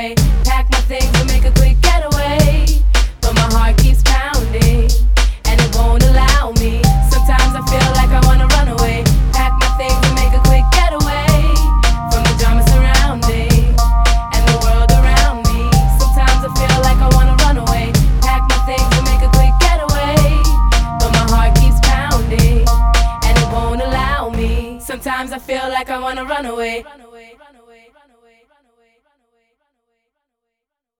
away. Pack my things and make a quick getaway. But my heart keeps pounding, and it won't allow me. Sometimes I feel like I wanna run away. Pack my things and make a quick getaway from the drama surrounding and the world around me. Sometimes I feel like I wanna run away. Pack my things and make a quick getaway. But my heart keeps pounding, and it won't allow me. Sometimes I feel like I wanna run away.